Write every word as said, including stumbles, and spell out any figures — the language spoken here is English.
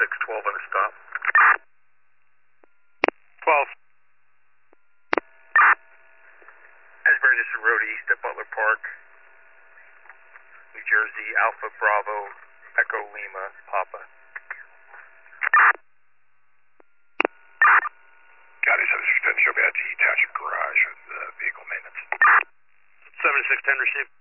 six twelve on a stop. twelve. Asbury, this is road east at Butler Park, New Jersey, Alpha Bravo, Echo Lima, Papa. County seven six ten, show me at the Township Garage with uh, vehicle maintenance. seven six ten, receive.